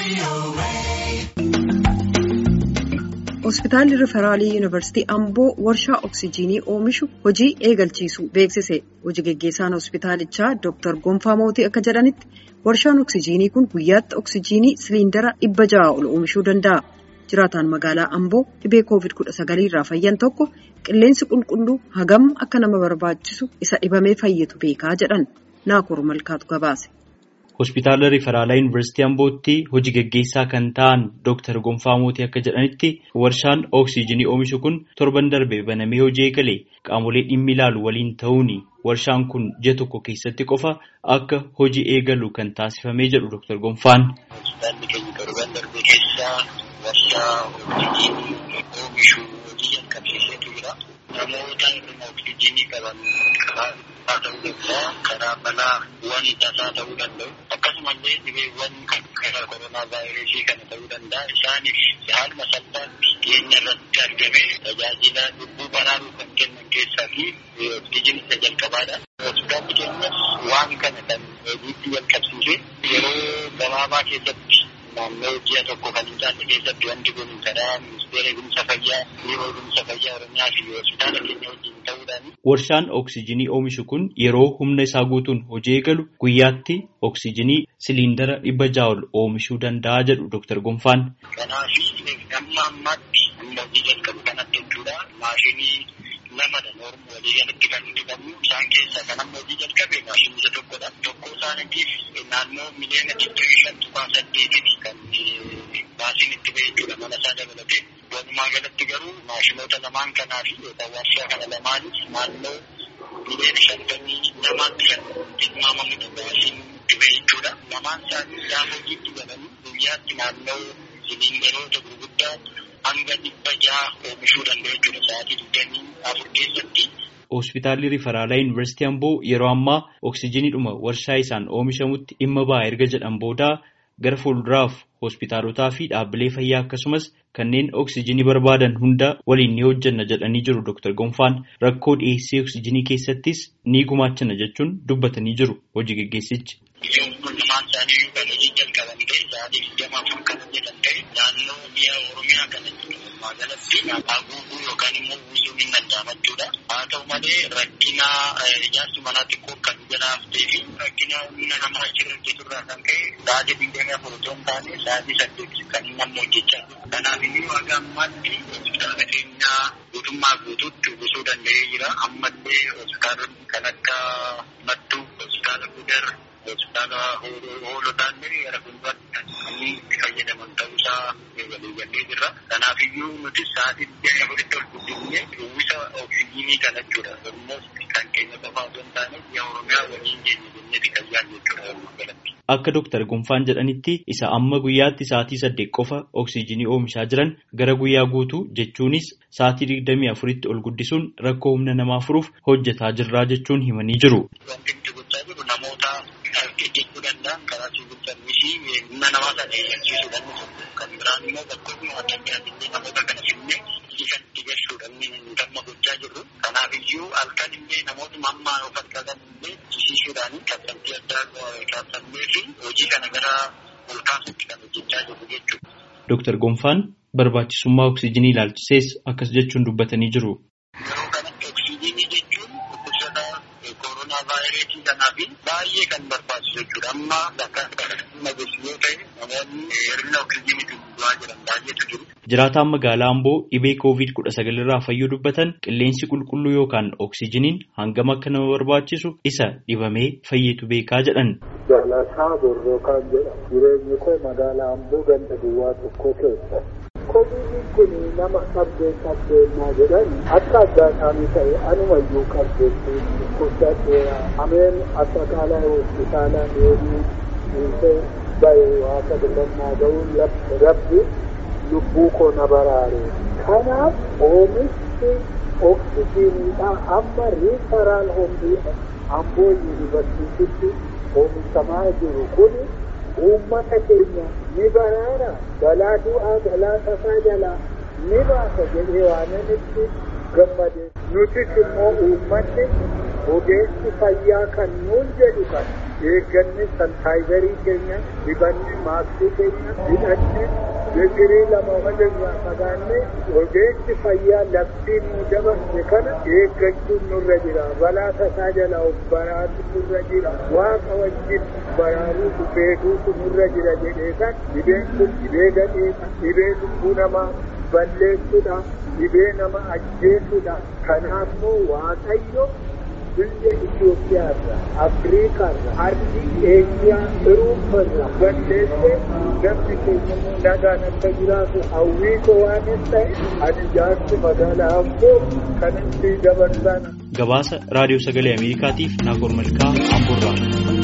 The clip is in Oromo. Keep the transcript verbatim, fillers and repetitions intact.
Hospitaalli Riferaalii Yuunivarsiitii Amboo warshaa oksijiinii oomishu hojii eegalchiisuu beeksise. Hojii geggeessaan hospitaalichaa Dooktar Gonfaa Mootii akka jedhanitti warshaan oksijiinii kun guyyaatti oksijiinii siliindara dhibba ja'a ol oomishuu danda'a. Jiraataan magaalaa Amboo dhibee koovid kudha sagal irraa fayyan tokko qilleensi qulqulluu hagam akka nama barbaachisu isa dhibamee fayyatu beekaa jedhan. Naakoor Malkaatu gabaase. Hospitaala Riferaalaa Yuunivarsiitii Ambootti hojii geggeessaa kan ta'an Dooktar Gonfaa Mootii akka jedhanitti warshaan oksijiinii oomishu kun torban darbe banamee hojii eegale qaamolee dhimmi ilaalu waliin ta'uun warshaan kun ji'a tokko keessatti qofa akka hojii eegalu kan taasifamee jedhu Dooktar Gonfaan. Hospitaalli keenya torban darbe keessaa warshaa oksijiinii oomishu hojii jalqabsiisee jira. Namoota oksijiinii qaban haa ta'uu danda'a, karaa balaa waan tasaa ta'uu danda'u. Akkasumallee dhibeewwan karaa koronaa vaayirasii kana ta'uu danda'a. Isaanis haaluma salphaatti keenya irratti argame tajaajila lubbuu baraaruu kan kennan keessaa fi oksijiinii isa jalqabaadha. Hospitaalli keenyas waan kana kan hojiitti jalqabsiise yeroo gabaabaa keessatti naannoo ji'a tokko kan hin taane keessatti wanti kun karaa ministeera eegumsa fayyaa, biiroo eegumsa fayyaa Oromiyaa fi hospitaala keenya wajjin ta'uudhaan. Warshaan oksijiinii oomishu kun yeroo humna isaa guutuun hojii eegalu guyyaatti oksijiinii siliindara dhibba ja'a ol oomishuu danda'a jedhu Dooktar Gonfaan. Kanaaf amma ammaatti humna hojii jalqabu kanatti jechuudha. Maashinii lamadha noormu walii galatti kan hidhamu. Isaan keessaa kan amma hojii jalqabe maashinii isa tokkodha. Tokko isaaniitiif naannoo miliyoona digdamii shan tuqaa saddeetitti kan baasiin itti ba'e jechuudha mana isaa dabalatee. Walumaa galatti garuu maashinoota lamaan kanaa fi warshaa kana lamaanis naannoo miliyoona shantamii lamaatti kan tilmaamamudha baasiin itti ba'e jechuudha. Lamaan isaanii gaafa hojiitti galanii guyyaatti naannoo siliindaroota gurguddaa hanga dhibba ja'a oomishuu danda'u jechuudha sa'aatii digdamii afur keessatti. Hospitaalli Riferaalaa Yuunivarsiitii Amboo yeroo ammaa oksijiiniidhuma warshaa isaan oomishamutti dhimma ba'aa erga jedhan booda gara fuulduraaf hospitaalotaa fi dhaabbilee fayyaa akkasumas kanneen oksijiinii barbaadan hunda waliin ni hojjenna jedhanii jiru Dooktar Gonfaan. Rakkoo dhiyeessii oksijiinii keessattis ni gumaachana jechuun dubbatanii jiru hojii geggeessichi. Haa ta'u malee rakkina ijaarsa manaa xiqqoo kan jalaaf ta'ee fi rakkina humna namaa achiirra hojjeturraa kan ka'e sa'aatii digdamii afur otoo hin taane sa'aatii saddeet kan namni hojjechaa jiru. Kanaaf iyyuu haga ammaatti hospitaala keenya guutummaa guutuutti uwwisuu danda'ee jira. Ammallee hospitaalonni kan akka Madduu, hospitaala Gudar, hospitaala Hoolotaallee gara fuulduraatti kan itti fayyadaman ta'uusaa waliigallee jirra. Kanaaf iyyuu nuti sa'aatii digdamii afuritti ol guddifnee uwwisa oksijiinii kana jechuudha. Ammas kan keenya qofaa osoo hin taane biyya Oromiyaa waliin keenya jenneeti kan yaadnu jechuudha. Akka Dooktar Gonfaan jedhanitti isa amma guyyaatti sa'aatii saddeet qofa oksijiinii oomishaa jiran gara guyyaa guutuu jechuunis sa'aatii digdamii afuritti ol guddisuun rakkoo humna namaa furuuf hojjetaa jirraa jechuun himanii jiru. Wanti nuti gochaa jiru namoota hojjechuu danda'an karaa suuqii fi humna namaa sana eeyyamsiisuu danda'u. Kan biraan immoo bakkoonni adda addaa namoota kana finnee kan itti gashuudhaan dhimma gochaa jirru. Kanaaf iyyuu halkan illee namootuma amma of argatan illee jisiisuudhaan kaffaltii addaa kaffallee fi hojii kana gara ol kaasutti kan hojjechaa jirru jechuudha. Dooktar Gonfaan barbaachisummaa oksijiinii ilaalchisees akkas jechuun dubbatanii jiru. Yeroo kanatti oksijiinii jechuun dhukkubsata koronaa vaayirasii kanaaf baay'ee kan barbaachisu jechuudha. Amma bakka kana yoo ta'e namoonni hir'ina oksijiiniitiin bu'aa jiran baay'eetu jiru. Jiraataan magaalaa Amboo dhibee koovid kudha sagal irraa fayyuu dubbatan qilleensi qulqulluu yookaan oksijiiniin hangam akka nama barbaachisu isa dhibamee fayyitu beekaa jedhan. Jaalataa Borroo kan jedhamu jireenyi koo magaalaa Amboo ganda duwwaa tokko keessa. Koovidiin kun nama qabdee qabdeenyaa jedhan akka addaataanii ta'e anumayyuu qabdeetti dhukkubsateera. Ameen asxaqaalaa hospitaalaa deemee dhiisee bahee waaqa bilannaa ga'uun rabbi lubbuu koo na baraare. Kanaaf oomishni oksijiiniidhaa amma riifaraal hoombii Amboo yuunivarsiitiitti oomishamaa jiru kun uummata keenya ni baraara. Balaa du'aa balaa tasaa jalaa ni baasa jedhee waan itti gammade. Nutis immoo uummanni ogeessi fayyaa kan nuun jedhu kan eegganne sanitaayizarii keenya dibanne maaskii keenya hidhanne digirii lama madanya fagaanne ogeessi fayyaa labsiin nu dabarse kana eeggachuun nurra jira. Balaa tasaa jalaa of baraatu nurra jira. Waaqa wajjin baraaruu beekuutu nurra jira jedhee kan dhibeen kun dhibee gadheedha. Dhibee lubbuu namaa balleessuudha. Dhibee nama ajjeesuudha. Kanaafuu Waaqayyo biyya Itoophiyaarra, Afriikaarra, Ardii, Eeshiyaa, Irooparra balleessee namni keenya nagaan akka jiraatu hawwii koo waan ta'e ani jaarsi magaalaa Amboo kanatti dabarsaan. Gabaasa Raadiyoo Sagalee Ameerikaatiif Naakoor Malkaa Amboorraa.